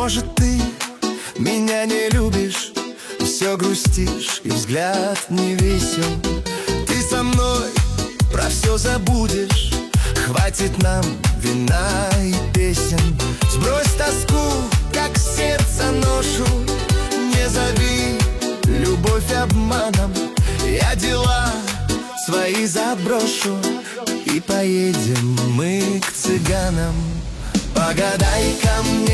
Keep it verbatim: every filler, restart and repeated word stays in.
Может, ты меня не любишь, все грустишь и взгляд не весел. Ты со мной про все забудешь, хватит нам вина и песен. Сбрось тоску, как сердце ношу, не зови любовь обманом. Я дела свои заброшу, и поедем мы к цыганам. Погадай ко мне